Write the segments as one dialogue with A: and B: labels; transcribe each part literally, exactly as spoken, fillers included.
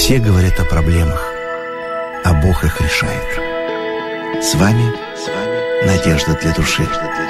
A: Все говорят о проблемах, а Бог их решает. С вами, с вами Надежда для души.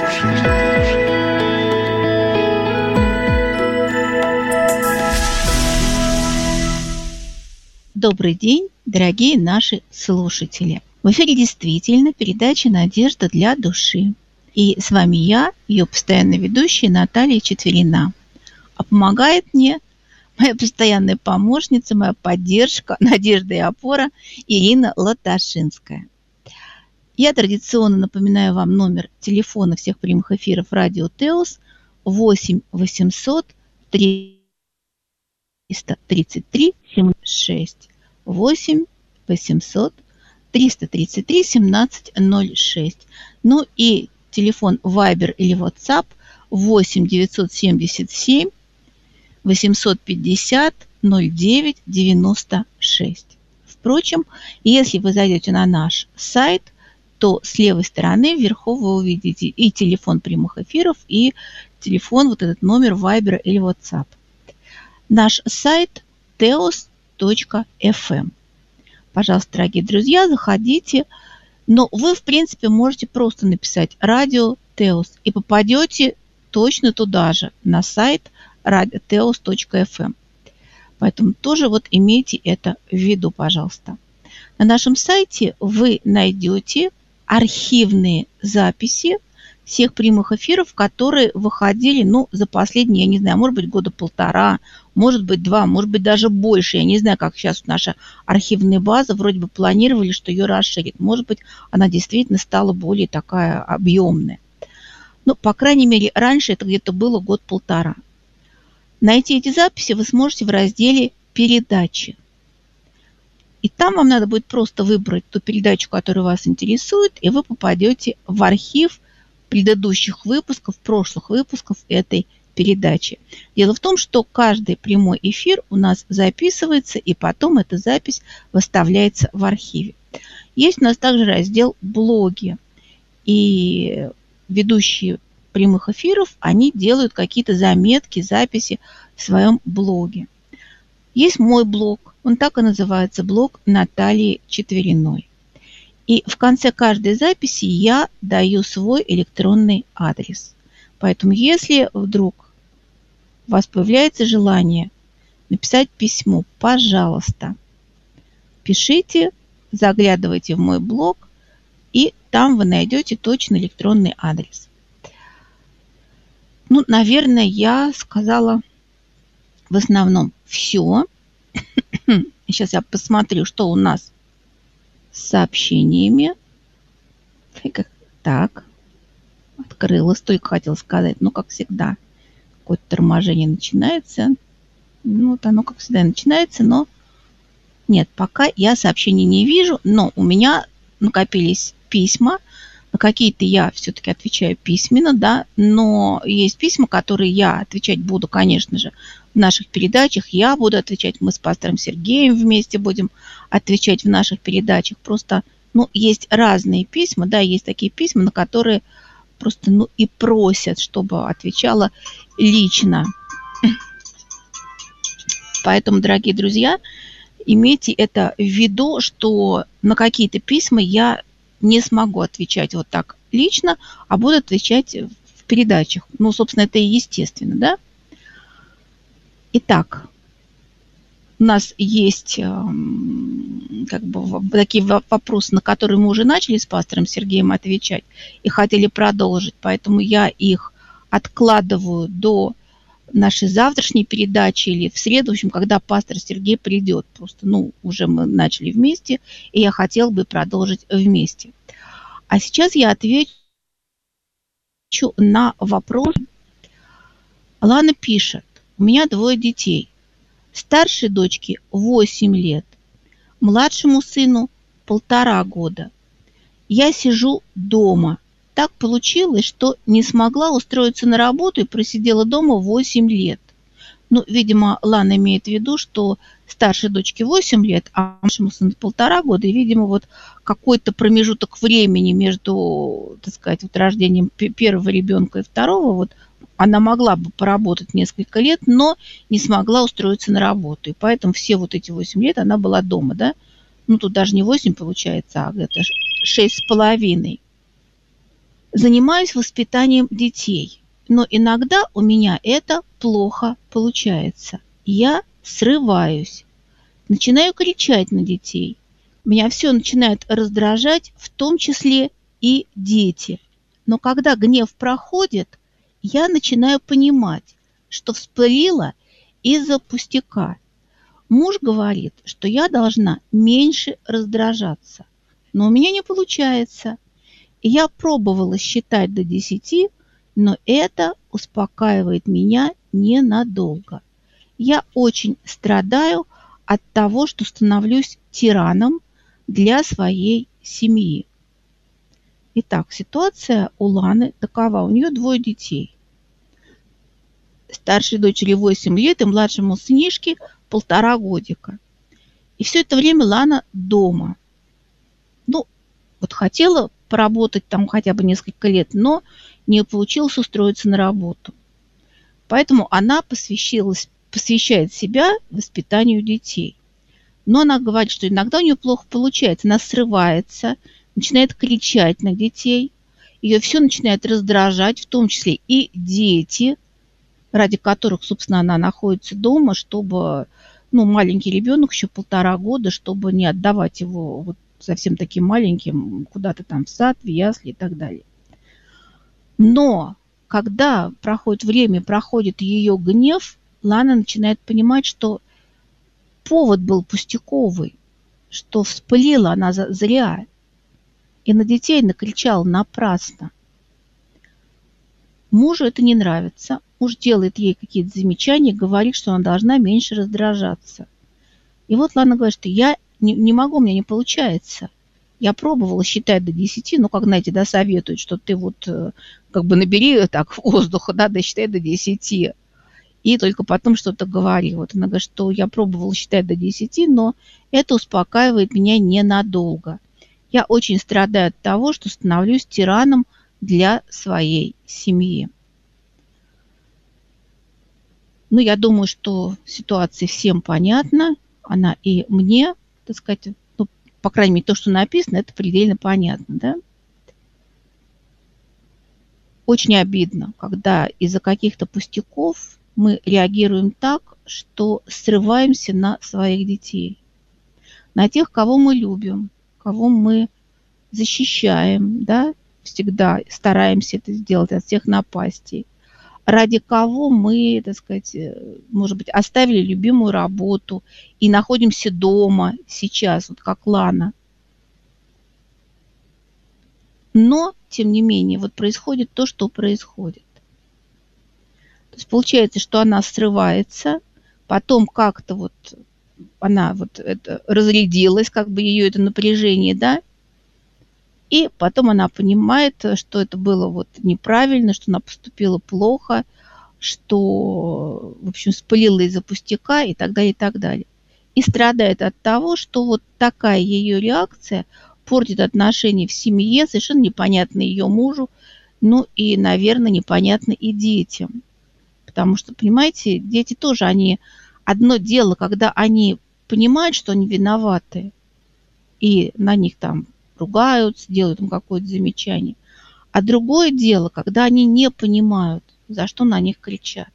B: Добрый день, дорогие наши слушатели. В эфире действительно передача «Надежда для души». И с вами я, ее постоянная ведущая Наталья Четверина. А помогает мне моя постоянная помощница, моя поддержка, надежда и опора Ирина Латашинская. Я традиционно напоминаю вам номер телефона всех прямых эфиров радио Теос восемь восемьсот триста тридцать три семьдесят шесть. восемь восемьсот триста тридцать три семнадцать ноль шесть. Ну и телефон Viber или WhatsApp восемь девятьсот семьдесят семь восемьсот пятьдесят ноль девять девяносто шесть. Впрочем, если вы зайдете на наш сайт, то с левой стороны вверху вы увидите и телефон прямых эфиров, и телефон, вот этот номер Viber или WhatsApp. Наш сайт теос точка эф эм. Пожалуйста, дорогие друзья, заходите. Но вы, в принципе, можете просто написать «Радио Теос» и попадете точно туда же, на сайт теос точка эф эм. Поэтому тоже вот имейте это в виду, пожалуйста. На нашем сайте вы найдете архивные записи всех прямых эфиров, которые выходили, ну, за последние, я не знаю, может быть, года полтора, может быть, два, может быть, даже больше. Я не знаю, как сейчас наша архивная база, вроде бы планировали, что ее расширит. Может быть, она действительно стала более такая объемная. Ну, по крайней мере, раньше это где-то было год-полтора. Найти эти записи вы сможете в разделе «Передачи». И там вам надо будет просто выбрать ту передачу, которая вас интересует, и вы попадете в архив предыдущих выпусков, прошлых выпусков этой передачи. Дело в том, что каждый прямой эфир у нас записывается, и потом эта запись выставляется в архиве. Есть у нас также раздел «Блоги». И ведущие прямых эфиров, они делают какие-то заметки, записи в своем блоге. Есть мой блог, он так и называется, блог Натальи Четвериной. И в конце каждой записи я даю свой электронный адрес. Поэтому если вдруг у вас появляется желание написать письмо, пожалуйста, пишите, заглядывайте в мой блог, и там вы найдете точно электронный адрес. Ну, наверное, я сказала в основном все. Сейчас я посмотрю, что у нас с сообщениями. Так, открылась, только хотела сказать, но, как всегда, какое-то торможение начинается. Ну, вот оно, как всегда, начинается, но нет, пока я сообщений не вижу, но у меня накопились письма. На какие-то я все-таки отвечаю письменно, да, но есть письма, которые я отвечать буду, конечно же, в наших передачах. Я буду отвечать, мы с пастором Сергеем вместе будем отвечать в наших передачах. Просто, ну, есть разные письма, да, есть такие письма, на которые просто, ну, и просят, чтобы отвечала лично. Поэтому, дорогие друзья, имейте это в виду, что на какие-то письма я не смогу отвечать вот так лично, а буду отвечать в передачах. Ну, собственно, это и естественно, да? Итак, у нас есть как бы такие вопросы, на которые мы уже начали с пастором Сергеем отвечать и хотели продолжить, поэтому я их откладываю до нашей завтрашней передачи или в среду, в общем, когда пастор Сергей придет. Просто, ну, уже мы начали вместе, и я хотела бы продолжить вместе. А сейчас я отвечу на вопрос. Лана пишет: у меня двое детей. Старшей дочке восемь лет, младшему сыну полтора года. Я сижу дома. Так получилось, что не смогла устроиться на работу и просидела дома восемь лет. Ну, видимо, Лана имеет в виду, что старшей дочке восемь лет, а младшему сыну полтора года. И, видимо, вот какой-то промежуток времени между, так сказать, вот рождением первого ребенка и второго, вот она могла бы поработать несколько лет, но не смогла устроиться на работу. И поэтому все вот эти восемь лет она была дома, да? Ну, тут даже не восемь получается, а где-то шесть с половиной. Занимаюсь воспитанием детей, но иногда у меня это плохо получается. Я срываюсь, начинаю кричать на детей. Меня все начинает раздражать, в том числе и дети. Но когда гнев проходит, я начинаю понимать, что вспылила из-за пустяка. Муж говорит, что я должна меньше раздражаться, но у меня не получается. И я пробовала считать до десяти, но это успокаивает меня ненадолго. Я очень страдаю от того, что становлюсь тираном для своей семьи. Итак, ситуация у Ланы такова. У нее двое детей. Старшей дочери восемь лет и младшему сынишке полтора годика. И все это время Лана дома. Ну, вот хотела поработать там хотя бы несколько лет, но не получилось устроиться на работу. Поэтому она посвящалась, посвящает себя воспитанию детей. Но она говорит, что иногда у нее плохо получается. Она срывается, начинает кричать на детей. Ее все начинает раздражать, в том числе и дети, ради которых, собственно, она находится дома, чтобы, ну, маленький ребенок, еще полтора года, чтобы не отдавать его вот совсем таким маленьким куда-то там в сад, в ясли и так далее. Но когда проходит время, проходит ее гнев, Лана начинает понимать, что повод был пустяковый, что вспылила она зря и на детей накричала напрасно. Мужу это не нравится. Муж делает ей какие-то замечания, говорит, что она должна меньше раздражаться. И вот Лана говорит, что я не, не могу, у меня не получается. Я пробовала считать до десяти, ну, как, знаете, да, советуют, что ты вот как бы набери так воздуха, да, досчитай до десяти. И только потом что-то говори. Вот она говорит, что я пробовала считать до десяти, но это успокаивает меня ненадолго. Я очень страдаю от того, что становлюсь тираном для своей семьи. Ну, я думаю, что ситуация всем понятна. Она и мне, так сказать, ну, по крайней мере, то, что написано, это предельно понятно, да? Очень обидно, когда из-за каких-то пустяков мы реагируем так, что срываемся на своих детей, на тех, кого мы любим, кого мы защищаем, да, всегда стараемся это сделать от всех напастей, ради кого мы, так сказать, может быть, оставили любимую работу и находимся дома сейчас, вот как Лана. Но, тем не менее, вот происходит то, что происходит. То есть получается, что она срывается, потом как-то вот она вот это разрядилась, как бы ее это напряжение, да, и потом она понимает, что это было вот неправильно, что она поступила плохо, что, в общем, спылила из-за пустяка и так далее, и так далее. И страдает от того, что вот такая ее реакция портит отношения в семье, совершенно непонятно ее мужу, ну и, наверное, непонятно и детям. Потому что, понимаете, дети тоже, они... Одно дело, когда они понимают, что они виноваты, и на них там ругаются, делают им какое-то замечание. А другое дело, когда они не понимают, за что на них кричат.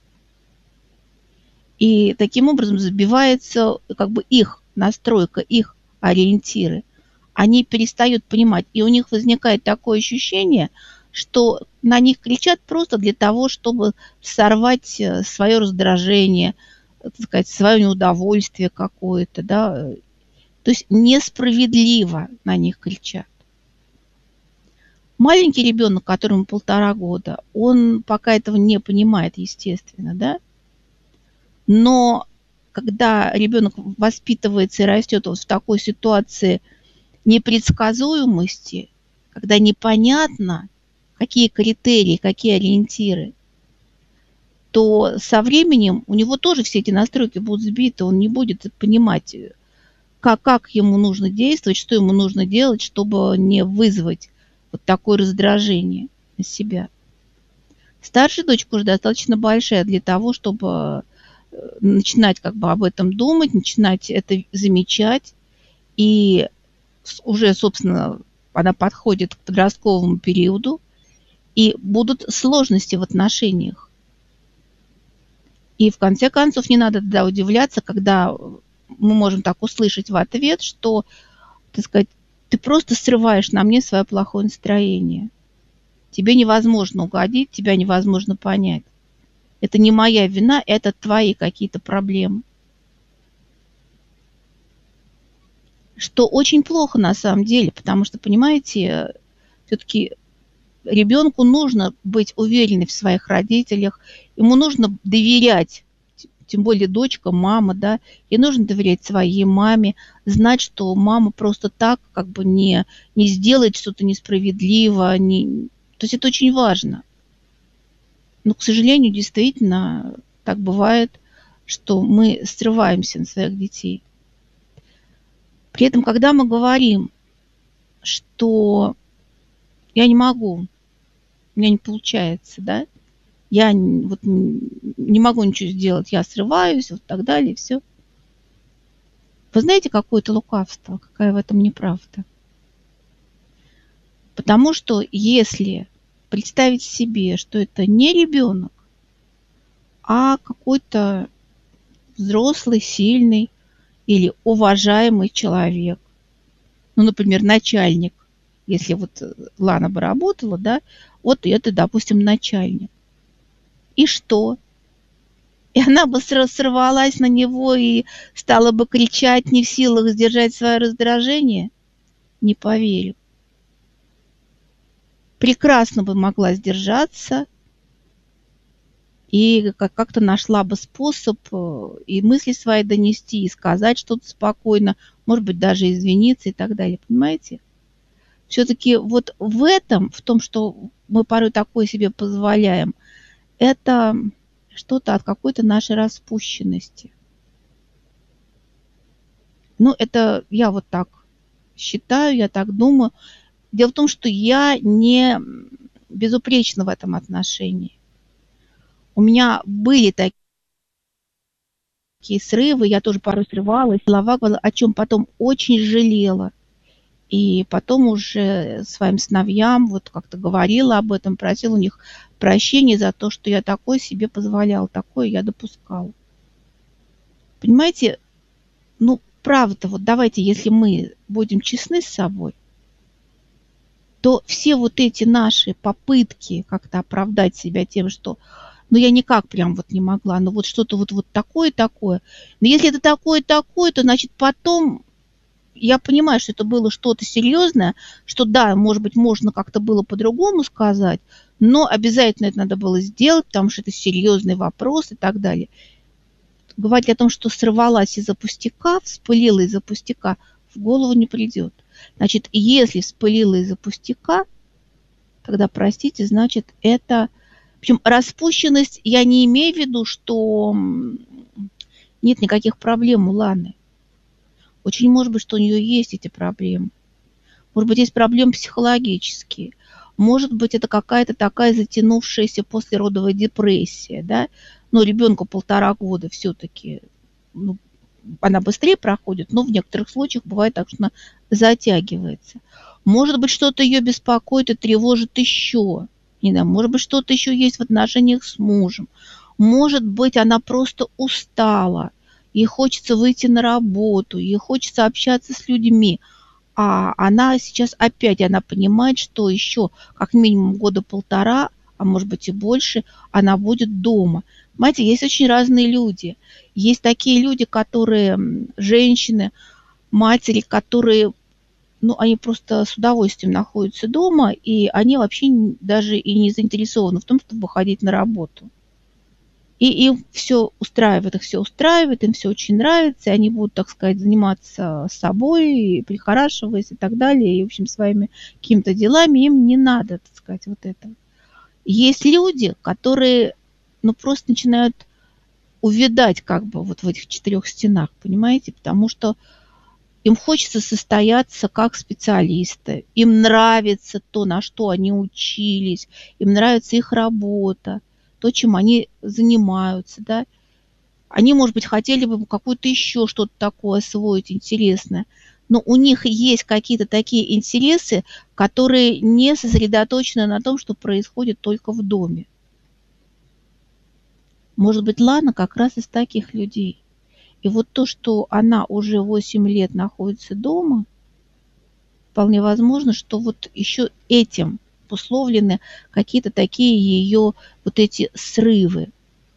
B: И таким образом забивается как бы их настройка, их ориентиры. Они перестают понимать, и у них возникает такое ощущение, что на них кричат просто для того, чтобы сорвать свое раздражение, так сказать, свое неудовольствие какое-то, да. То есть несправедливо на них кричат. Маленький ребенок, которому полтора года, он пока этого не понимает, естественно, да. Но когда ребенок воспитывается и растет вот в такой ситуации непредсказуемости, когда непонятно, какие критерии, какие ориентиры, то со временем у него тоже все эти настройки будут сбиты, он не будет понимать, как, как ему нужно действовать, что ему нужно делать, чтобы не вызвать вот такое раздражение на себя. Старшая дочка уже достаточно большая для того, чтобы начинать как бы об этом думать, начинать это замечать. И уже, собственно, она подходит к подростковому периоду, и будут сложности в отношениях. И в конце концов не надо тогда удивляться, когда мы можем так услышать в ответ, что, так сказать, ты просто срываешь на мне свое плохое настроение. Тебе невозможно угодить, тебя невозможно понять. Это не моя вина, это твои какие-то проблемы. Что очень плохо на самом деле, потому что, понимаете, все-таки ребенку нужно быть уверенным в своих родителях, ему нужно доверять, тем более дочка, мама, да, ей нужно доверять своей маме, знать, что мама просто так как бы не, не сделает что-то несправедливо, не... то есть это очень важно. Но, к сожалению, действительно так бывает, что мы срываемся на своих детей. При этом, когда мы говорим, что я не могу, у меня не получается, да, я вот не могу ничего сделать, я срываюсь, вот так далее, и все. Вы знаете, какое-то лукавство, какая в этом неправда? Потому что если представить себе, что это не ребенок, а какой-то взрослый, сильный или уважаемый человек, ну, например, начальник, если вот Лана бы работала, да, вот это, допустим, начальник. И что? И она бы сорвалась на него и стала бы кричать, не в силах сдержать свое раздражение? Не поверю. Прекрасно бы могла сдержаться и как-то нашла бы способ и мысли свои донести, и сказать что-то спокойно, может быть, даже извиниться и так далее. Понимаете? Все-таки вот в этом, в том, что мы порой такое себе позволяем, это что-то от какой-то нашей распущенности. Ну, это я вот так считаю, я так думаю. Дело в том, что я не безупречна в этом отношении. У меня были такие срывы, я тоже порой срывалась, слова, о чем потом очень жалела. И потом уже своим сыновьям вот как-то говорила об этом, просила у них прощения за то, что я такое себе позволяла, такое я допускала. Понимаете, ну, правда, вот давайте, если мы будем честны с собой, то все вот эти наши попытки как-то оправдать себя тем, что ну я никак прям вот не могла, ну вот что-то вот, вот такое-такое. Но если это такое-такое, то значит потом я понимаю, что это было что-то серьезное, что да, может быть, можно как-то было по-другому сказать, но обязательно это надо было сделать, потому что это серьезный вопрос и так далее. Говорить о том, что сорвалась из-за пустяка, вспылила из-за пустяка, в голову не придет. Значит, если вспылила из-за пустяка, тогда, простите, значит, это... Причем распущенность, я не имею в виду, что нет никаких проблем у Ланы. Очень может быть, что у нее есть эти проблемы. Может быть, есть проблемы психологические. Может быть, это какая-то такая затянувшаяся послеродовая депрессия, да? Но ребенку полтора года все-таки, ну, она быстрее проходит, но в некоторых случаях бывает так, что она затягивается. Может быть, что-то ее беспокоит и тревожит еще. Не знаю, может быть, что-то еще есть в отношениях с мужем. Может быть, она просто устала. Ей хочется выйти на работу, ей хочется общаться с людьми. А она сейчас опять, она понимает, что еще как минимум года полтора, а может быть и больше, она будет дома. Понимаете, есть очень разные люди. Есть такие люди, которые, женщины, матери, которые, ну, они просто с удовольствием находятся дома, и они вообще даже и не заинтересованы в том, чтобы ходить на работу. И им все устраивает, их все устраивает, им все очень нравится, и они будут, так сказать, заниматься собой, прихорашиваясь и так далее, и, в общем, своими какими-то делами, им не надо, так сказать, вот этого. Есть люди, которые, ну, просто начинают увядать как бы вот в этих четырех стенах, понимаете, потому что им хочется состояться как специалисты, им нравится то, на что они учились, им нравится их работа, то, чем они занимаются, да. Они, может быть, хотели бы какое-то еще что-то такое освоить интересное, но у них есть какие-то такие интересы, которые не сосредоточены на том, что происходит только в доме. Может быть, Лана как раз из таких людей. И вот то, что она уже восемь лет находится дома, вполне возможно, что вот еще этим условлены какие-то такие ее вот эти срывы.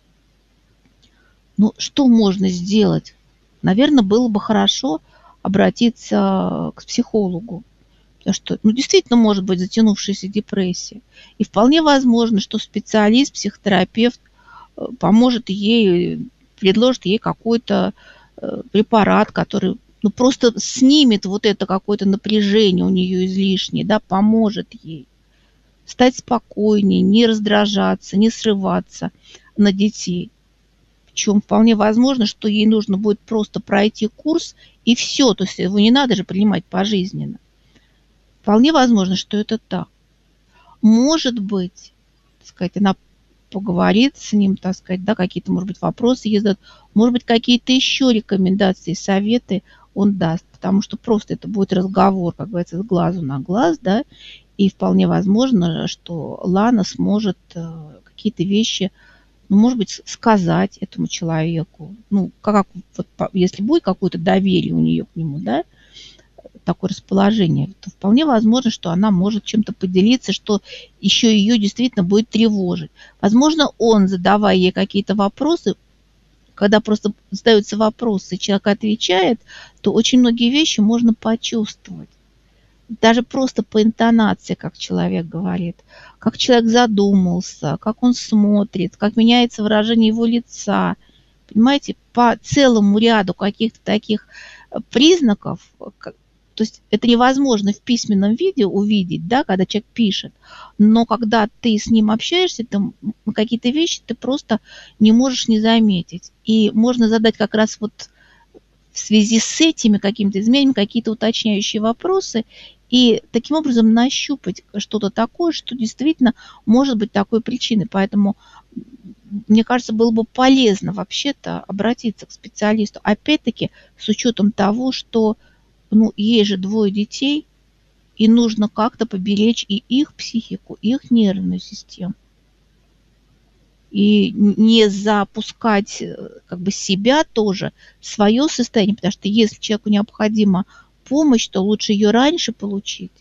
B: Ну, что можно сделать? Наверное, было бы хорошо обратиться к психологу. Потому что, ну, действительно может быть затянувшаяся депрессия. И вполне возможно, что специалист, психотерапевт поможет ей, предложит ей какой-то препарат, который, ну, просто снимет вот это какое-то напряжение у нее излишнее, да, поможет ей стать спокойнее, не раздражаться, не срываться на детей. Причем вполне возможно, что ей нужно будет просто пройти курс и все, то есть его не надо же принимать пожизненно. Вполне возможно, что это так. Может быть, так сказать, она поговорит с ним, так сказать, да, какие-то, может быть, вопросы ей зададут, может быть, какие-то еще рекомендации, советы он даст, потому что просто это будет разговор, как говорится, с глазу на глаз, да, и вполне возможно, что Лана сможет какие-то вещи, ну, может быть, сказать этому человеку, ну, как, вот, если будет какое-то доверие у нее к нему, да, такое расположение, то вполне возможно, что она может чем-то поделиться, что еще ее действительно будет тревожить. Возможно, он, задавая ей какие-то вопросы, когда просто задаются вопросы, человек отвечает, то очень многие вещи можно почувствовать. Даже просто по интонации, как человек говорит, как человек задумался, как он смотрит, как меняется выражение его лица. Понимаете, по целому ряду каких-то таких признаков. То есть это невозможно в письменном виде увидеть, да, когда человек пишет. Но когда ты с ним общаешься, там какие-то вещи ты просто не можешь не заметить. И можно задать как раз вот в связи с этими какими-то изменениями какие-то уточняющие вопросы и таким образом нащупать что-то такое, что действительно может быть такой причиной. Поэтому, мне кажется, было бы полезно вообще-то обратиться к специалисту. Опять-таки, с учетом того, что ну, ей же двое детей, и нужно как-то поберечь и их психику, и их нервную систему. И не запускать как бы себя тоже, свое состояние, потому что если человеку необходима помощь, то лучше ее раньше получить,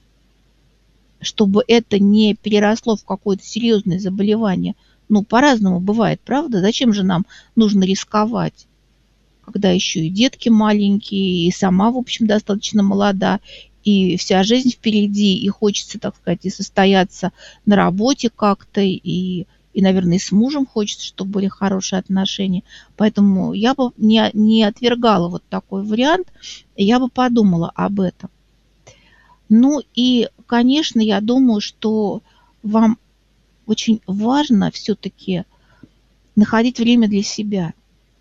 B: чтобы это не переросло в какое-то серьезное заболевание. Ну, по-разному бывает, правда? Зачем же нам нужно рисковать? Когда еще и детки маленькие, и сама, в общем, достаточно молода, и вся жизнь впереди, и хочется, так сказать, и состояться на работе как-то, и, и, наверное, и с мужем хочется, чтобы были хорошие отношения. Поэтому я бы не, не отвергала вот такой вариант, я бы подумала об этом. Ну и, конечно, я думаю, что вам очень важно все-таки находить время для себя.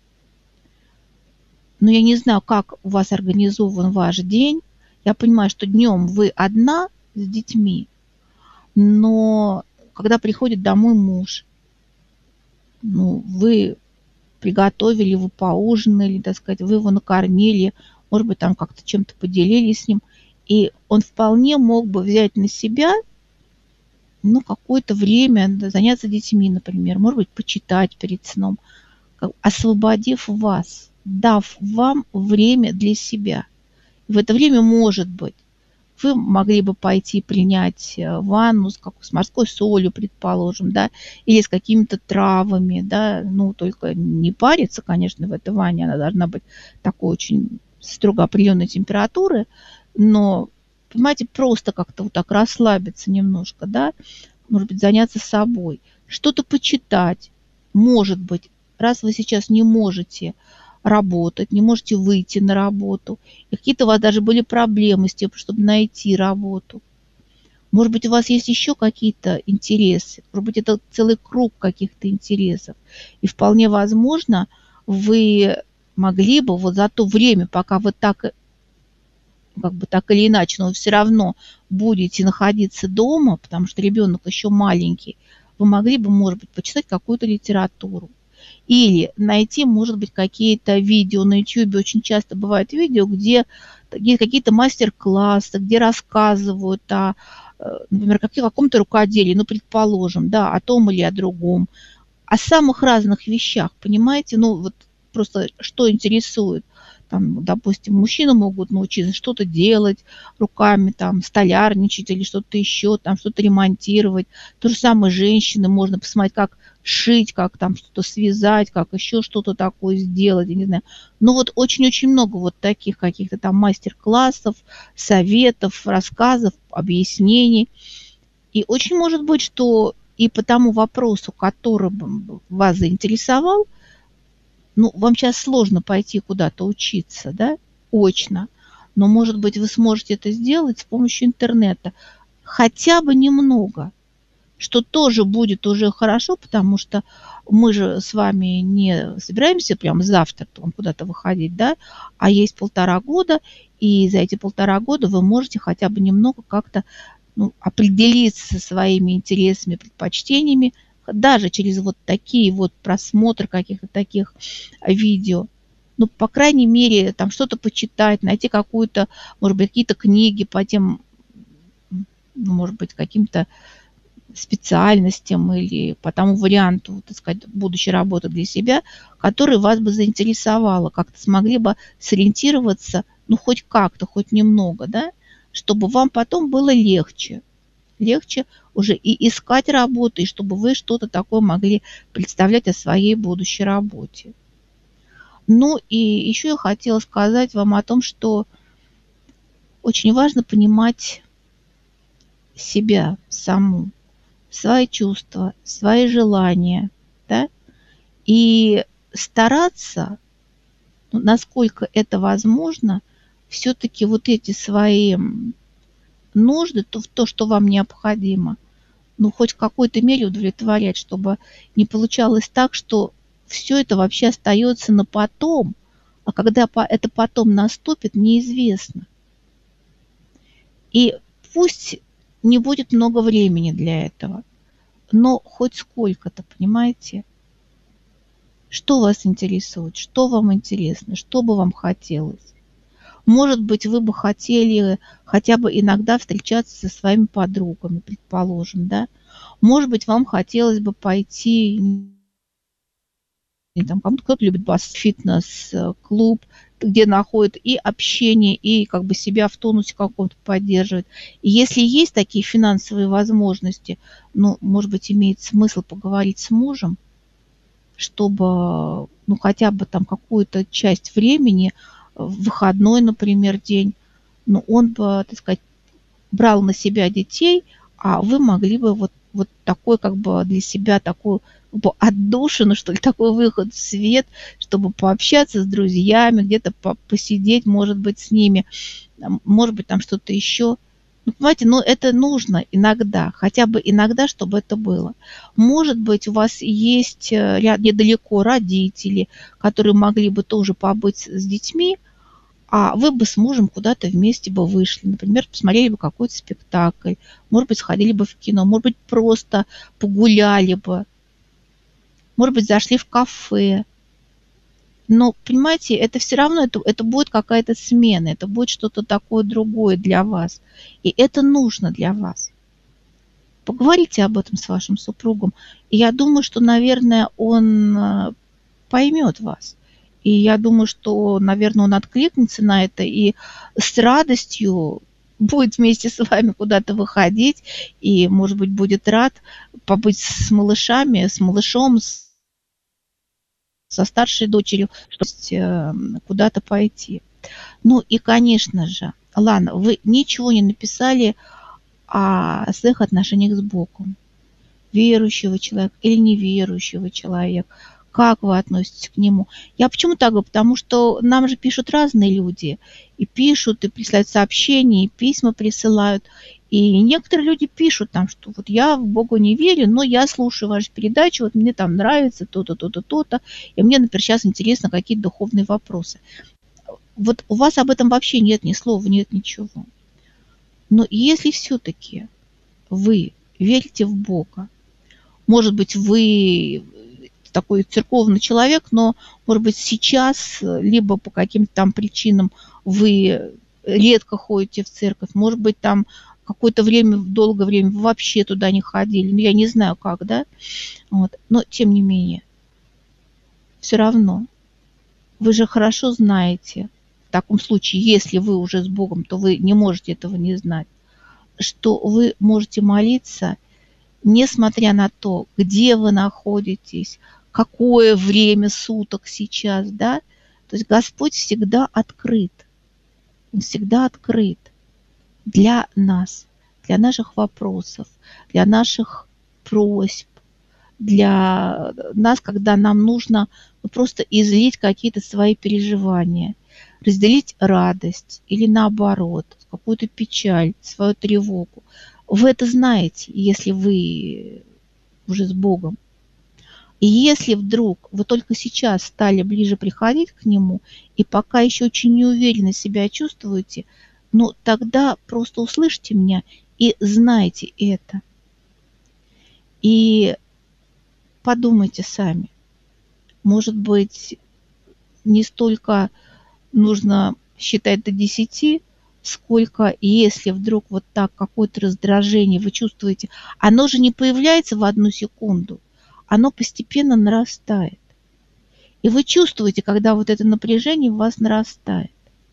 B: Но я не знаю, как у вас организован ваш день. Я понимаю, что днем вы одна с детьми, но когда приходит домой муж, ну, вы приготовили, вы поужинали, так сказать, вы его накормили, может быть, там как-то чем-то поделились с ним, и он вполне мог бы взять на себя, ну, какое-то время, да, заняться детьми, например, может быть, почитать перед сном, освободив вас, дав вам время для себя. В это время, может быть, вы могли бы пойти принять ванну с, как, с морской солью, предположим, да, или с какими-то травами, да, ну, только не париться, конечно, в этой ванне, она должна быть такой очень строго определенной температуры, но, понимаете, просто как-то вот так расслабиться немножко, да, может быть, заняться собой, что-то почитать, может быть, раз вы сейчас не можете работать, не можете выйти на работу, и какие-то у вас даже были проблемы с тем, чтобы найти работу. Может быть, у вас есть еще какие-то интересы, может быть, это целый круг каких-то интересов. И вполне возможно, вы могли бы вот за то время, пока вы так как бы так или иначе, но вы все равно будете находиться дома, потому что ребенок еще маленький, вы могли бы, может быть, почитать какую-то литературу. Или найти, может быть, какие-то видео на YouTube. Очень часто бывают видео, где какие-то мастер-классы, где рассказывают о, например, о каком-то рукоделии, ну, предположим, да, о том или о другом, о самых разных вещах, понимаете? Ну, вот просто что интересует. Там, допустим, мужчины могут научиться что-то делать руками, там, столярничать или что-то еще, там, что-то ремонтировать. То же самое женщины, можно посмотреть, как шить, как там что-то связать, как еще что-то такое сделать, я не знаю. Но вот очень-очень много вот таких каких-то там мастер-классов, советов, рассказов, объяснений. И очень может быть, что и по тому вопросу, который вас заинтересовал, ну, вам сейчас сложно пойти куда-то учиться, да, очно, но, может быть, вы сможете это сделать с помощью интернета хотя бы немного, что тоже будет уже хорошо, потому что мы же с вами не собираемся прямо завтра куда-то выходить, да, а есть полтора года, и за эти полтора года вы можете хотя бы немного как-то, ну, определиться со своими интересами, предпочтениями, даже через вот такие вот просмотры каких-то таких видео. Ну, по крайней мере, там что-то почитать, найти какую-то, может быть, какие-то книги по тем, ну, может быть, каким-то специальностям или по тому варианту, так сказать, будущей работы для себя, который вас бы заинтересовало, как-то смогли бы сориентироваться, ну, хоть как-то, хоть немного, да, чтобы вам потом было легче. Легче уже и искать работу, и чтобы вы что-то такое могли представлять о своей будущей работе. Ну и еще я хотела сказать вам о том, что очень важно понимать себя саму, свои чувства, свои желания, да, и стараться, ну, насколько это возможно, все-таки вот эти свои нужды, то, то, что вам необходимо, ну, хоть в какой-то мере удовлетворять, чтобы не получалось так, что все это вообще остается на потом, а когда это потом наступит, неизвестно. И пусть не будет много времени для этого, но хоть сколько-то, понимаете? Что вас интересует, что вам интересно, что бы вам хотелось? Может быть, вы бы хотели хотя бы иногда встречаться со своими подругами, предположим, да? Может быть, вам хотелось бы пойти, там, кто-то любит бас-фитнес-клуб, где находит и общение, и как бы себя в тонусе каком-то поддерживает. И если есть такие финансовые возможности, ну, может быть, имеет смысл поговорить с мужем, чтобы, ну, хотя бы там какую-то часть времени, в выходной, например, день, ну, он бы, так сказать, брал на себя детей, а вы могли бы вот, вот такой как бы для себя такую как бы отдушину, что ли, такой выход в свет, чтобы пообщаться с друзьями, где-то посидеть, может быть, с ними, может быть, там что-то еще. Ну, понимаете, ну, это нужно иногда, хотя бы иногда, чтобы это было. Может быть, у вас есть недалеко родители, которые могли бы тоже побыть с детьми, а вы бы с мужем куда-то вместе бы вышли. Например, посмотрели бы какой-то спектакль, может быть, сходили бы в кино, может быть, просто погуляли бы, может быть, зашли в кафе. Но, понимаете, это все равно, это, это будет какая-то смена, это будет что-то такое другое для вас. И это нужно для вас. Поговорите об этом с вашим супругом. И я думаю, что, наверное, он поймет вас. И я думаю, что, наверное, он откликнется на это и с радостью будет вместе с вами куда-то выходить. И, может быть, будет рад побыть с малышами, с малышом, с со старшей дочерью, чтобы куда-то пойти. Ну и, конечно же, Лана, вы ничего не написали о своих отношениях с Богом. Верующего человека или неверующего человека. Как вы относитесь к нему? Я почему так говорю? Потому что нам же пишут разные люди. И пишут, и присылают сообщения, и письма присылают. И некоторые люди пишут там, что вот я в Бога не верю, но я слушаю ваши передачи, вот мне там нравится то-то, то-то, то-то, и мне, например, сейчас интересно какие-то духовные вопросы. Вот у вас об этом вообще нет ни слова, нет ничего. Но если все-таки вы верите в Бога, может быть, вы такой церковный человек, но, может быть, сейчас, либо по каким-то там причинам вы редко ходите в церковь, может быть, там какое-то время, долгое время вы вообще туда не ходили, ну, я не знаю как, да, вот. Но, тем не менее, все равно, вы же хорошо знаете, в таком случае, если вы уже с Богом, то вы не можете этого не знать, что вы можете молиться, несмотря на то, где вы находитесь, какое время суток сейчас, да, то есть Господь всегда открыт, Он всегда открыт для нас, для наших вопросов, для наших просьб, для нас, когда нам нужно просто излить какие-то свои переживания, разделить радость или наоборот, какую-то печаль, свою тревогу. Вы это знаете, если вы уже с Богом. И если вдруг вы только сейчас стали ближе приходить к Нему, и пока еще очень неуверенно себя чувствуете, ну тогда просто услышьте меня и знайте это. И подумайте сами. Может быть, не столько нужно считать до десяти, сколько, если вдруг вот так какое-то раздражение вы чувствуете, оно же не появляется в одну секунду, оно постепенно нарастает. И вы чувствуете, когда вот это напряжение у вас нарастает.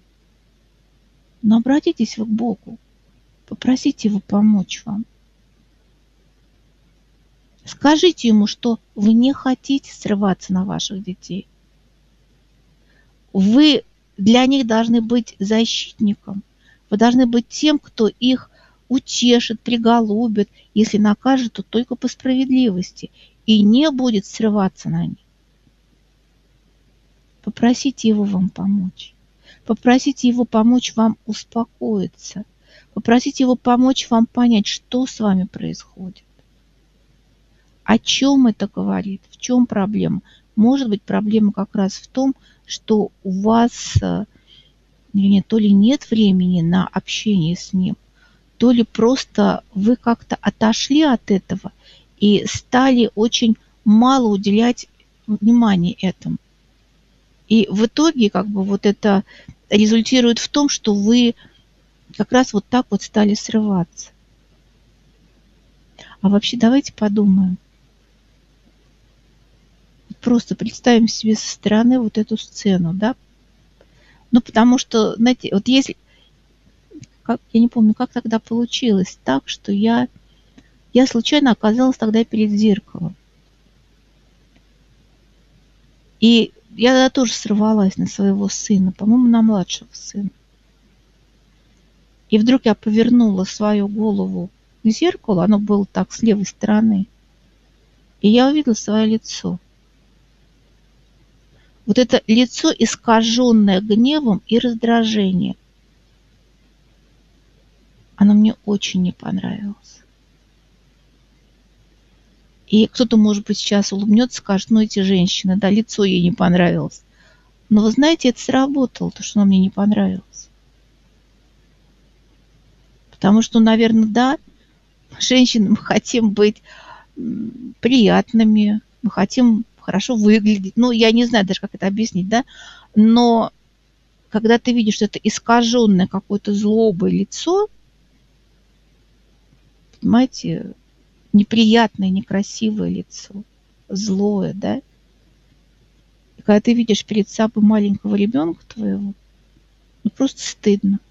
B: Но обратитесь вы к Богу, попросите Его помочь вам. Скажите Ему, что вы не хотите срываться на ваших детей. Вы для них должны быть защитником. Вы должны быть тем, кто их утешит, приголубит. Если накажет, то только по справедливости. И не будет срываться на них. Попросите Его вам помочь. Попросите Его помочь вам успокоиться. Попросите Его помочь вам понять, что с вами происходит. О чем это говорит? В чем проблема? Может быть, проблема как раз в том, что у вас нет, то ли нет времени на общение с Ним, то ли просто вы как-то отошли от этого и стали очень мало уделять внимания этому. И в итоге как бы вот это результирует в том, что вы как раз вот так вот стали срываться. А вообще давайте подумаем. Просто представим себе со стороны вот эту сцену, да? Ну, потому что, знаете, вот если... Как, я не помню, как тогда получилось так, что я, я случайно оказалась тогда перед зеркалом. И я тогда тоже сорвалась на своего сына, по-моему, на младшего сына. И вдруг я повернула свою голову к зеркалу, оно было так с левой стороны, и я увидела свое лицо. Вот это лицо, искаженное гневом и раздражением. Оно мне очень не понравилось. И кто-то, может быть, сейчас улыбнется, скажет, ну эти женщины, да, лицо ей не понравилось. Но вы знаете, это сработало, то, что оно мне не понравилось. Потому что, наверное, да, женщины, мы хотим быть приятными, мы хотим хорошо выглядеть. Ну, я не знаю даже, как это объяснить, да. Но когда ты видишь, что это искаженное какое-то злобое лицо, понимаете, неприятное, некрасивое лицо, злое, да. И когда ты видишь перед собой маленького ребенка твоего, ну, просто стыдно.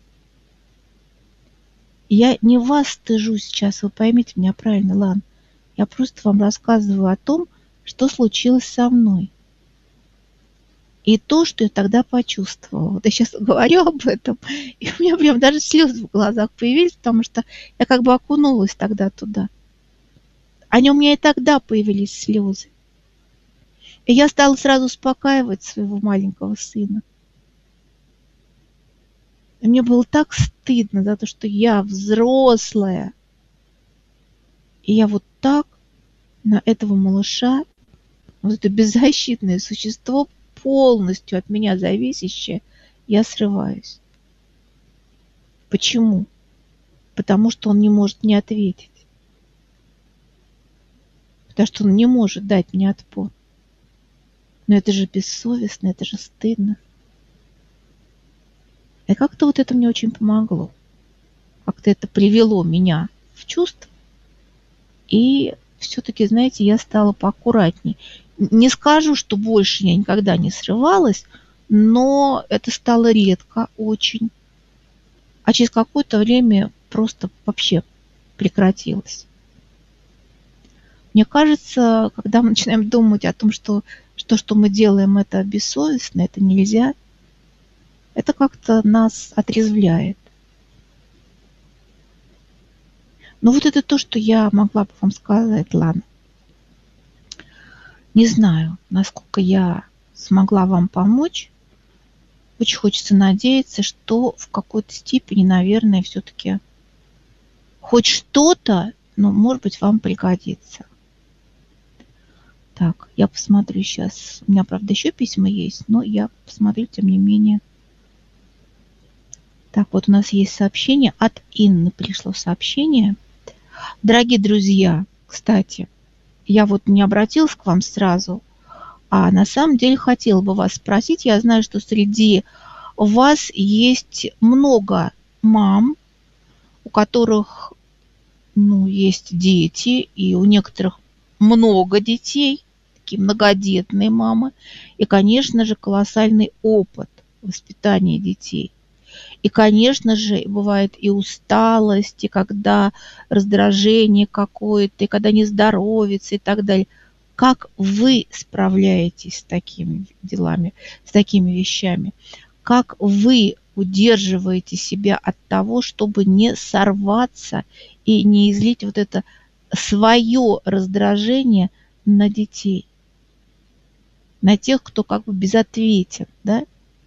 B: Я не вас стыжусь сейчас, вы поймите меня правильно, ладно. Я просто вам рассказываю о том, что случилось со мной. И то, что я тогда почувствовала. Вот я сейчас говорю об этом, и у меня прям даже слезы в глазах появились, потому что я как бы окунулась тогда туда. А у меня и тогда появились слезы. И я стала сразу успокаивать своего маленького сына. И мне было так стыдно за то, что я взрослая. И я вот так на этого малыша, вот это беззащитное существо, полностью от меня зависящее, я срываюсь. Почему? Потому что он не может мне ответить. Потому что он не может дать мне отпор. Но это же бессовестно, это же стыдно. И как-то вот это мне очень помогло. Как-то это привело меня в чувство. И все-таки, знаете, я стала поаккуратней. Не скажу, что больше я никогда не срывалась, но это стало редко очень. А через какое-то время просто вообще прекратилось. Мне кажется, когда мы начинаем думать о том, что то, что мы делаем, это бессовестно, это нельзя, это как-то нас отрезвляет. Но вот это то, что я могла бы вам сказать, ладно. Не знаю, насколько я смогла вам помочь. Очень хочется надеяться, что в какой-то степени, наверное, все-таки хоть что-то, но, может быть, вам пригодится. Так, я посмотрю сейчас. У меня, правда, еще письма есть, но я посмотрю, тем не менее. Так, вот у нас есть сообщение. От Инны пришло сообщение. Дорогие друзья, кстати, я вот не обратилась к вам сразу, а на самом деле хотела бы вас спросить. Я знаю, что среди вас есть много мам, у которых, ну, есть дети, и у некоторых много детей, такие многодетные мамы, и, конечно же, колоссальный опыт воспитания детей. И, конечно же, бывает и усталость, и когда раздражение какое-то, и когда не здоровится, и так далее. Как вы справляетесь с такими делами, с такими вещами? Как вы удерживаете себя от того, чтобы не сорваться и не излить вот это свое раздражение на детей? На тех, кто как бы безответен, да?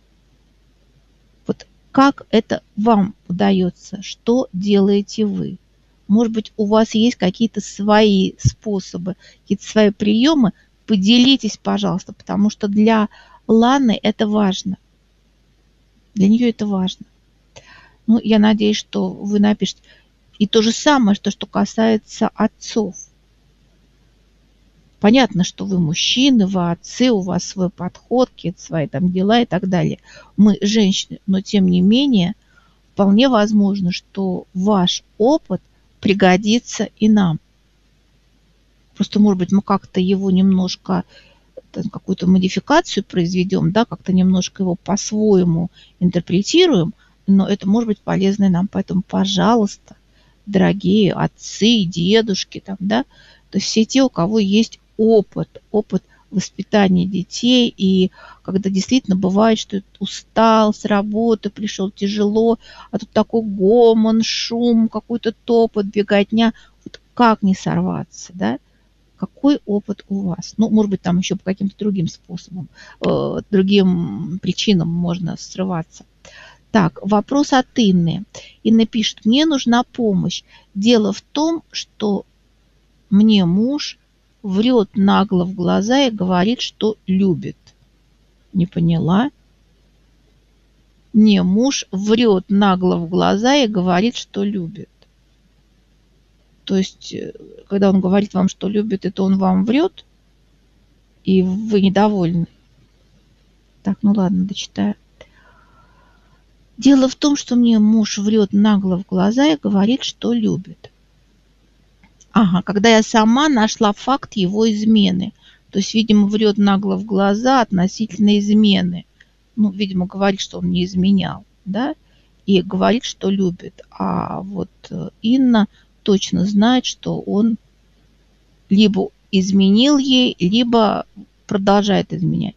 B: Вот как это вам удается? Что делаете вы? Может быть, у вас есть какие-то свои способы, какие-то свои приемы? Поделитесь, пожалуйста, потому что для Ланы это важно. Для нее это важно. Ну, я надеюсь, что вы напишите. И то же самое, что, что касается отцов. Понятно, что вы мужчины, вы отцы, у вас свой подход, какие-то свои там дела и так далее. Мы женщины, но тем не менее, вполне возможно, что ваш опыт пригодится и нам. Просто, может быть, мы как-то его немножко, какую-то модификацию произведем, да, как-то немножко его по-своему интерпретируем, но это может быть полезно нам. Поэтому, пожалуйста, дорогие отцы, дедушки, там, да, то есть все те, у кого есть опыт, опыт воспитания детей, и когда действительно бывает, что устал с работы, пришел тяжело, а тут такой гомон, шум, какой-то топот, беготня, вот как не сорваться, да? Какой опыт у вас? Ну, может быть, там еще по каким-то другим способам, э, другим причинам можно срываться. Так, вопрос от Инны. Инна пишет: мне нужна помощь. Дело в том, что мне муж врет нагло в глаза и говорит, что любит. Не поняла. Мне муж врет нагло в глаза и говорит, что любит. То есть, когда он говорит вам, что любит, это он вам врет, и вы недовольны. Так, ну ладно, дочитаю. Дело в том, что мне муж врет нагло в глаза и говорит, что любит. Ага, когда я сама нашла факт его измены. То есть, видимо, врет нагло в глаза относительно измены. Ну, видимо, говорит, что он не изменял, да, и говорит, что любит. А вот Инна точно знает, что он либо изменил ей, либо продолжает изменять.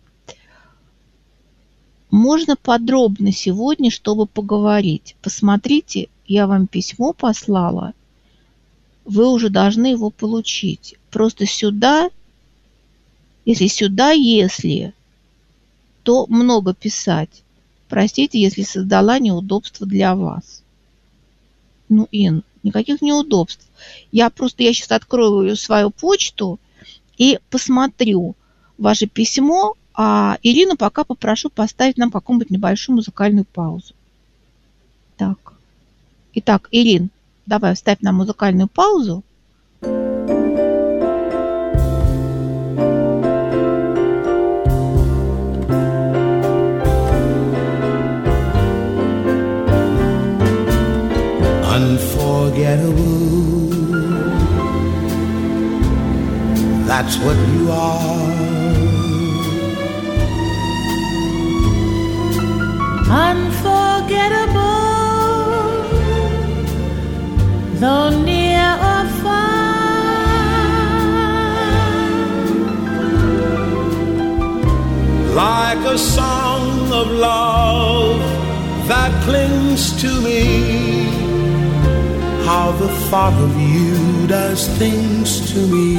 B: Можно подробно сегодня, чтобы поговорить. Посмотрите, я вам письмо послала. Вы уже должны его получить. Просто сюда, если сюда, если, то много писать. Простите, если создала неудобства для вас. Ну, Ин, никаких неудобств. Я просто, я сейчас открою свою почту и посмотрю ваше письмо, А Ирину пока попрошу поставить нам какую-нибудь небольшую музыкальную паузу. Так. Итак, Ирин, давай вставь нам музыкальную паузу.
A: Unforgettable, that's what you are.
C: Unforgettable, though near or far.
A: Like a song of love that clings to me, how the thought of you does things to me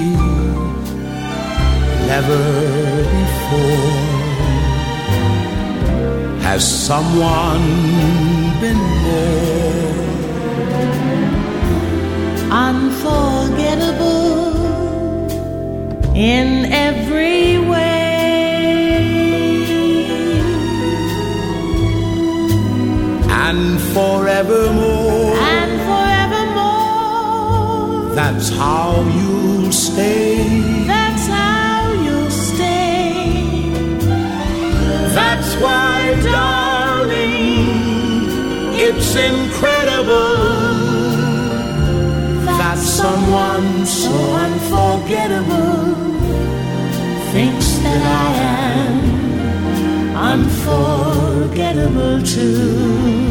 A: never before has someone been more
C: unforgettable in every way,
A: and forevermore. That's how you'll stay.
C: That's how you'll stay.
A: That's why, darling, it's incredible that someone so unforgettable
C: thinks that I am unforgettable too.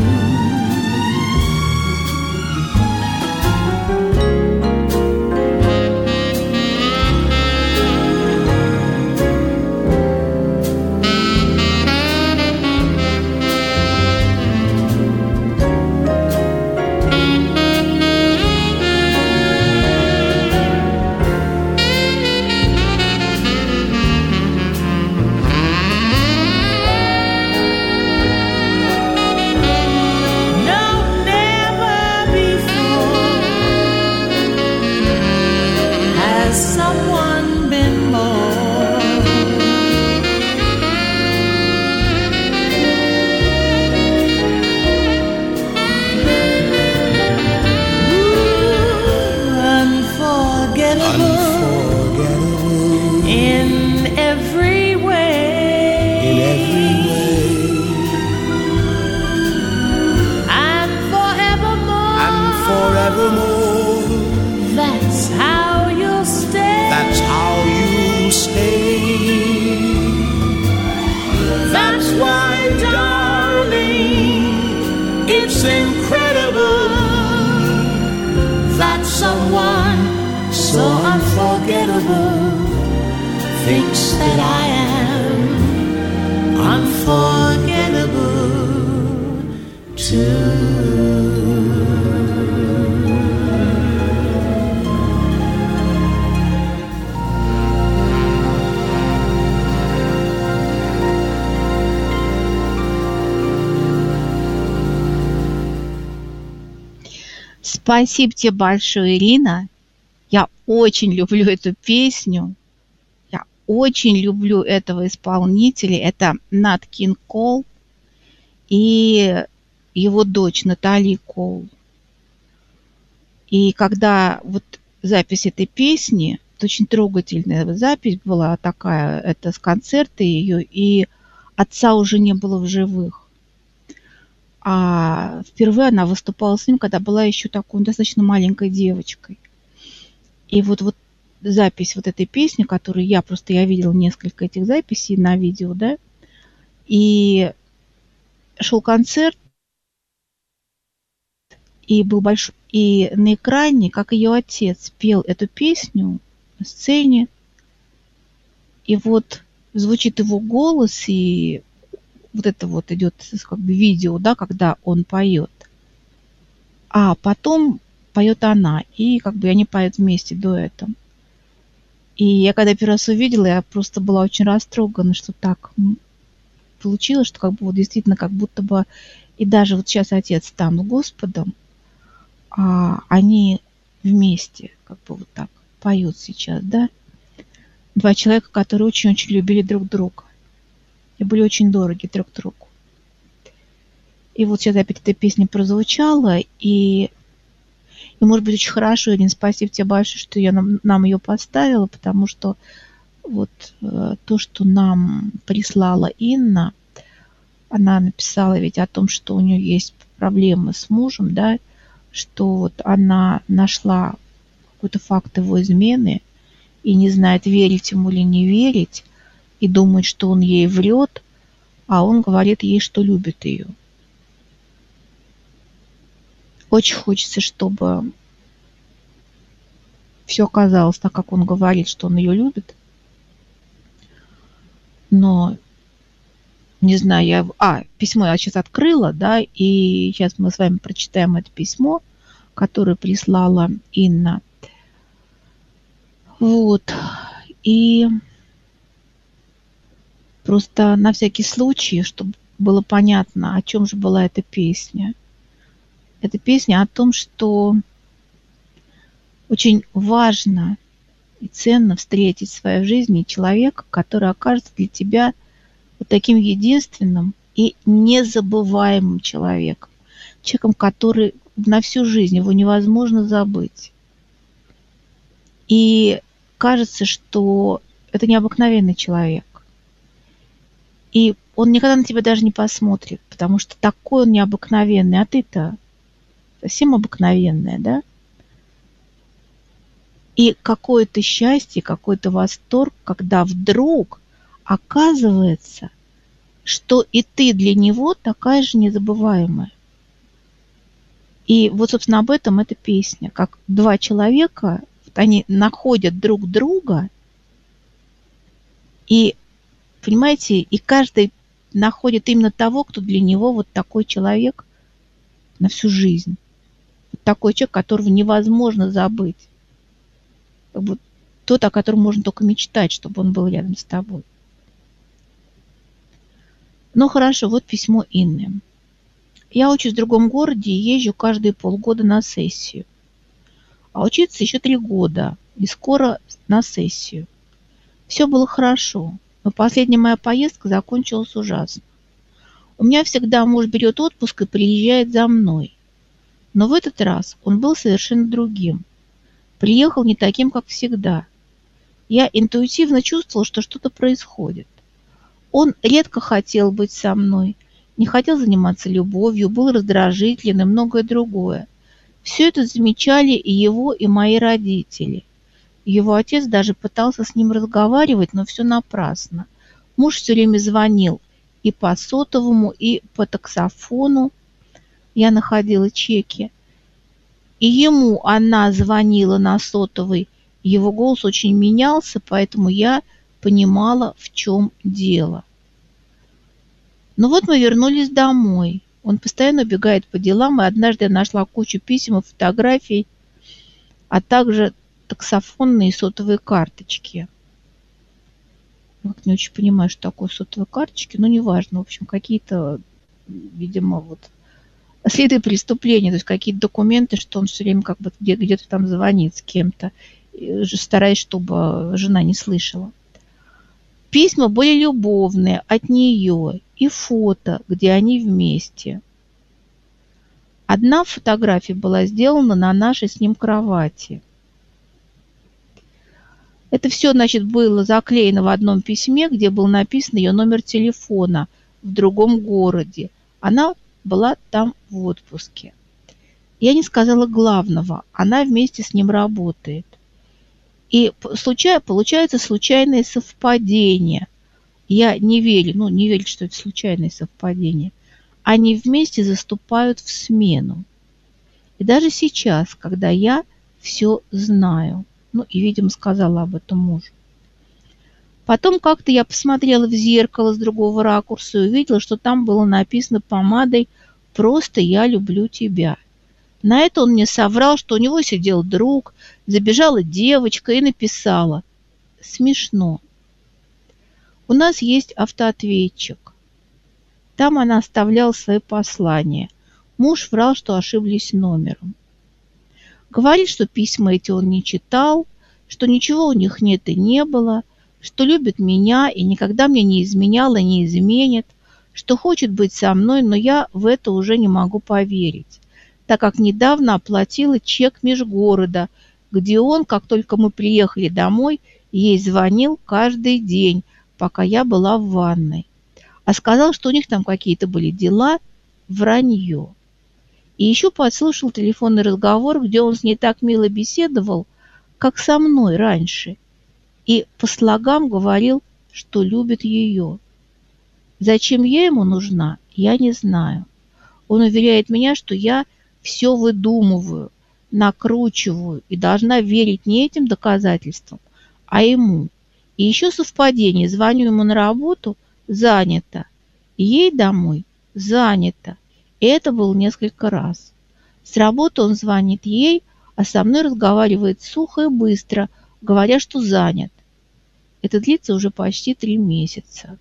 C: Thinks that I am unforgettable too.
B: Спасибо тебе большое, Ирина. Я очень люблю эту песню. Очень люблю этого исполнителя. Это Нат Кинг Кол и его дочь Натали Кол. И когда вот запись этой песни, это очень трогательная запись была такая, это с концерта ее, и отца уже не было в живых. А впервые она выступала с ним, когда была еще такой достаточно маленькой девочкой. И вот, вот запись вот этой песни, которую я просто, я видела несколько этих записей на видео, да, и шел концерт, и был большой, и на экране, как ее отец пел эту песню на сцене, и вот звучит его голос, и вот это вот идет как бы видео, да, когда он поет, а потом поет она, и как бы они поют вместе дуэтом. И я когда первый раз увидела, я просто была очень растрогана, что так получилось, что как бы вот действительно как будто бы и даже вот сейчас отец там с Господом, а они вместе как бы вот так поют сейчас, да? Два человека, которые очень-очень любили друг друга. и были очень дороги друг другу. И вот сейчас опять эта песня прозвучала, и, и может быть, очень хорошо, Ирина, спасибо тебе большое, что я нам, нам ее поставила, потому что вот э, то, что нам прислала Инна, она написала ведь о том, что у нее есть проблемы с мужем, да, что вот она нашла какой-то факт его измены и не знает, верить ему или не верить, и думает, что он ей врет, а он говорит ей, что любит ее. Очень хочется, чтобы все оказалось так, как он говорит, что он ее любит. Но, не знаю, я... А, письмо я сейчас открыла, да, и сейчас мы с вами прочитаем это письмо, которое прислала Инна. Вот. И просто на всякий случай, чтобы было понятно, о чем же была эта песня. Это песня о том, что очень важно и ценно встретить в своей жизни человека, который окажется для тебя вот таким единственным и незабываемым человеком. Человеком, который на всю жизнь, его невозможно забыть. И кажется, что это необыкновенный человек. И он никогда на тебя даже не посмотрит, потому что такой он необыкновенный, а ты-то совсем обыкновенная, да? И какое-то счастье, какой-то восторг, когда вдруг оказывается, что и ты для него такая же незабываемая. И вот, собственно, об этом эта песня. Как два человека, вот они находят друг друга, и, понимаете, и каждый находит именно того, кто для него вот такой человек на всю жизнь. Вот такой человек, которого невозможно забыть. Как бы тот, о котором можно только мечтать, чтобы он был рядом с тобой. Ну хорошо, вот письмо Инны. Я учусь в другом городе и езжу каждые полгода на сессию. А учиться еще три года, и скоро на сессию. Все было хорошо, но последняя моя поездка закончилась ужасно. У меня всегда муж берет отпуск и приезжает за мной. Но в этот раз он был совершенно другим. Приехал не таким, как всегда. Я интуитивно чувствовала, что что-то происходит. Он редко хотел быть со мной, не хотел заниматься любовью, был раздражителен и многое другое. Все это замечали и его, и мои родители. Его отец даже пытался с ним разговаривать, но все напрасно. Муж все время звонил и по сотовому, и по таксофону. Я находила чеки. И ему она звонила на сотовый. Его голос очень менялся, поэтому я понимала, в чем дело. Ну вот мы вернулись домой. Он постоянно убегает по делам, и однажды я нашла кучу писем и фотографий, а также таксофонные и сотовые карточки. Я не очень понимаю, что такое сотовые карточки, но неважно. В общем, какие-то, видимо, вот следы преступления, то есть какие-то документы, что он все время как бы где-то там звонит с кем-то, стараясь, чтобы жена не слышала. Письма были любовные от нее и фото, где они вместе. Одна фотография была сделана на нашей с ним кровати. Это все, значит, было заклеено в одном письме, где был написан ее номер телефона в другом городе. Она была там в отпуске. Я не сказала главного. Она вместе с ним работает. И случай, получается случайное совпадение. Я не верю, ну, не верю, что это случайное совпадение. Они вместе заступают в смену. И даже сейчас, когда я все знаю, ну, и, видимо, сказала об этом мужу. Потом как-то я посмотрела в зеркало с другого ракурса и увидела, что там было написано помадой «Просто я люблю тебя». На это он мне соврал, что у него сидел друг, забежала девочка и написала. Смешно. У нас есть автоответчик. Там она оставляла свои послания. Муж врал, что ошиблись номером. Говорит, что письма эти он не читал, что ничего у них нет и не было, что любит меня и никогда мне не изменял и не изменит, что хочет быть со мной, но я в это уже не могу поверить, так как недавно оплатила чек межгорода, где он, как только мы приехали домой, ей звонил каждый день, пока я была в ванной. А сказал, что у них там какие-то были дела, вранье. И еще подслушал телефонный разговор, где он с ней так мило беседовал, как со мной раньше, и по слогам говорил, что любит ее. Зачем я ему нужна, я не знаю. Он уверяет меня, что я все выдумываю, накручиваю и должна верить не этим доказательствам, а ему. И еще совпадение. Звоню ему на работу, занято. Ей домой, занято. И это было несколько раз. С работы он звонит ей, а со мной разговаривает сухо и быстро, говоря, что занят. Это длится уже почти три месяца.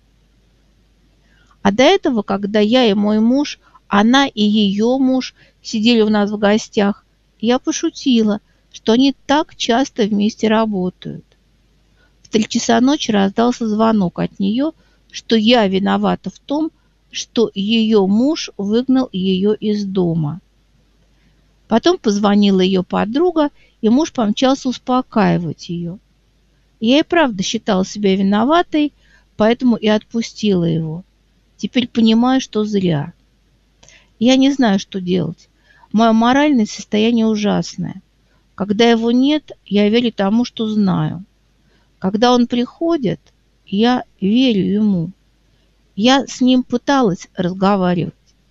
B: А до этого, когда я и мой муж, она и ее муж сидели у нас в гостях, я пошутила, что они так часто вместе работают. В три часа ночи раздался звонок от нее, что я виновата в том, что ее муж выгнал ее из дома. Потом позвонила ее подруга, и муж помчался успокаивать ее. Я и правда считала себя виноватой, поэтому и отпустила его. Теперь понимаю, что зря. Я не знаю, что делать. Мое моральное состояние ужасное. Когда его нет, я верю тому, что знаю. Когда он приходит, я верю ему. Я с ним пыталась разговаривать.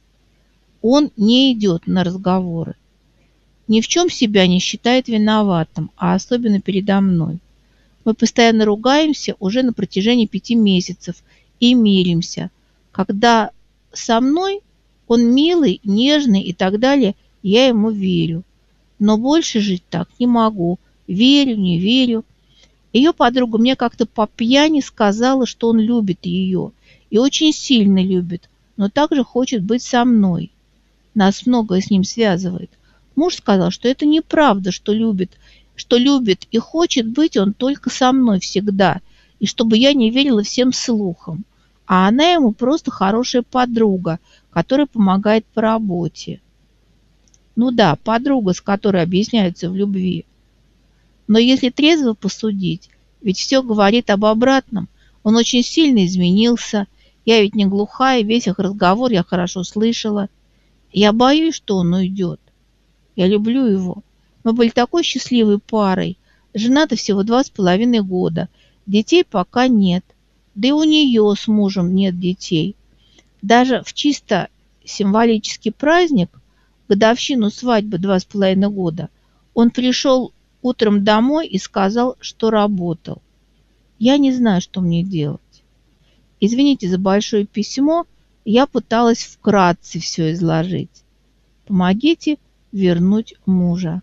B: Он не идет на разговоры. Ни в чем себя не считает виноватым, а особенно передо мной. Мы постоянно ругаемся уже на протяжении пяти месяцев и миримся. Когда со мной он милый, нежный и так далее, я ему верю. Но больше жить так не могу. Верю, не верю. Ее подруга мне как-то по пьяни сказала, что он любит ее. И очень сильно любит, но также хочет быть со мной. Нас многое с ним связывает. Муж сказал, что это неправда, что любит, что любит и хочет быть он только со мной всегда, и чтобы я не верила всем слухам. А она ему просто хорошая подруга, которая помогает по работе. Ну да, подруга, с которой объясняются в любви. Но если трезво посудить, ведь все говорит об обратном. Он очень сильно изменился. Я ведь не глухая, весь их разговор я хорошо слышала. Я боюсь, что он уйдет. Я люблю его. Мы были такой счастливой парой. Женаты всего два с половиной года. Детей пока нет. Да и у нее с мужем нет детей. Даже в чисто символический праздник, годовщину свадьбы два с половиной года, он пришел утром домой и сказал, что работал. Я не знаю, что мне делать. Извините за большое письмо, я пыталась вкратце все изложить. Помогите вернуть мужа.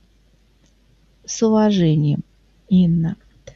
B: С уважением, Инна.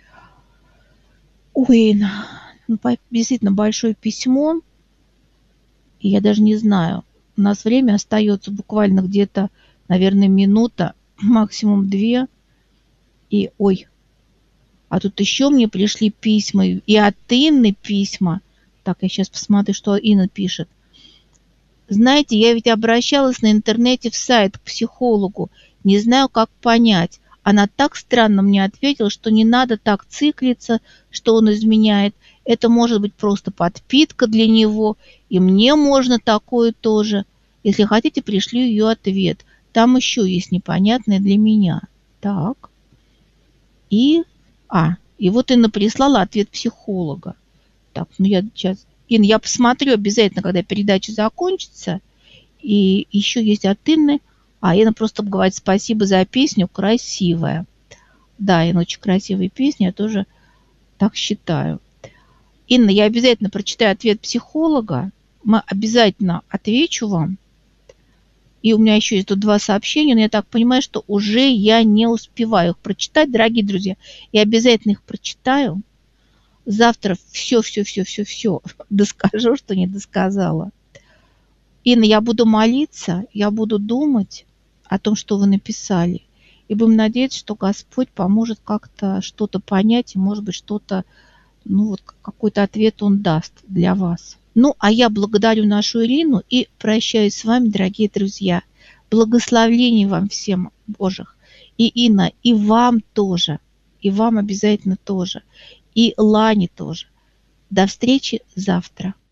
B: Ой, Инна, ну, действительно большое письмо. И я даже не знаю. У нас время остается буквально где-то, наверное, минута, максимум две. И, ой, а тут еще мне пришли письма, и от Инны письма. Так, я сейчас посмотрю, что Инна пишет. Знаете, я ведь обращалась на интернете в сайт к психологу. Не знаю, как понять. Она так странно мне ответила, что не надо так циклиться, что он изменяет. Это может быть просто подпитка для него. И мне можно такое тоже. Если хотите, пришлю ее ответ. Там еще есть непонятное для меня. Так. И... А, и вот Инна прислала ответ психолога. Так, ну я сейчас... Инна, я посмотрю обязательно, когда передача закончится. И еще есть от Инны. А Инна просто говорит спасибо за песню, красивая. Да, Инна, очень красивая песня, я тоже так считаю. Инна, я обязательно прочитаю ответ психолога. Мы обязательно отвечу вам. И у меня еще есть тут два сообщения, но я так понимаю, что уже я не успеваю их прочитать, дорогие друзья. Я обязательно их прочитаю. Завтра все-все-все-все-все доскажу, что не досказала. Инна, я буду молиться, я буду думать о том, что вы написали. И будем надеяться, что Господь поможет как-то что-то понять и, может быть, что-то ну вот какой-то ответ он даст для вас. Ну, а я благодарю нашу Ирину и прощаюсь с вами, дорогие друзья. Благословений вам всем Божьих. И Инна, и вам тоже. И вам обязательно тоже. И Лане тоже. До встречи завтра.